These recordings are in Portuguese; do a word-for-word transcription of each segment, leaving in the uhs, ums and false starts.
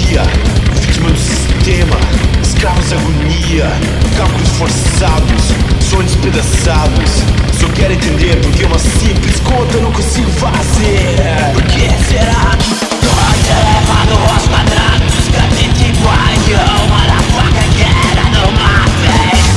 apatia, vítima do sistema, escravos de agonia, cálculos forçados, sonhos despedaçados. Só quero entender porque uma simples conta eu não consigo fazer. Por que será que todos elevando aos quadrados, cadente iguais, eu, motherfucker, get out of my face.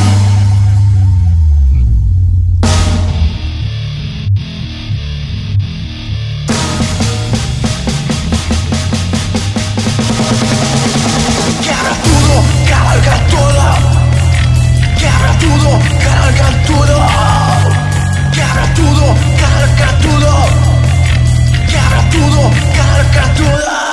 Quebra tudo, carga tudo. Quebra tudo, carga tudo. Quebra tudo, carga tudo. Quebra tudo, carga tudo.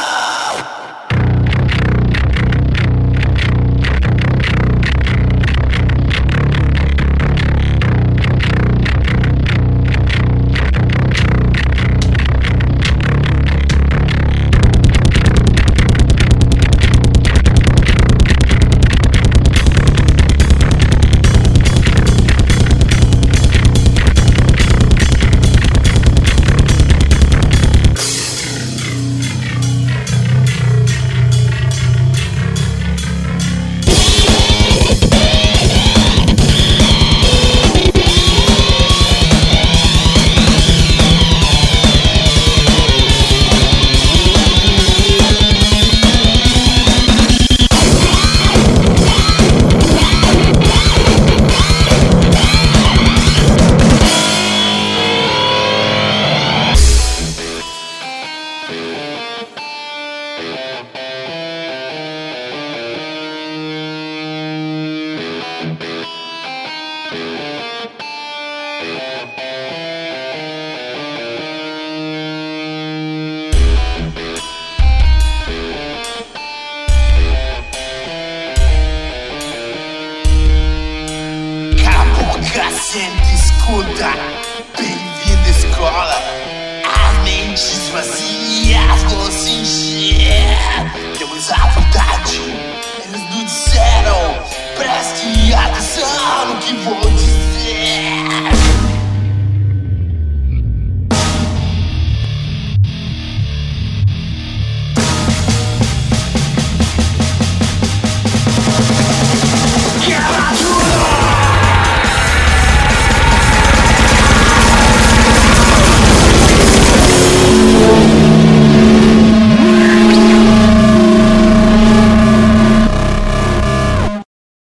Sente, escuta, bem-vindo à escola. As mentes vazias, você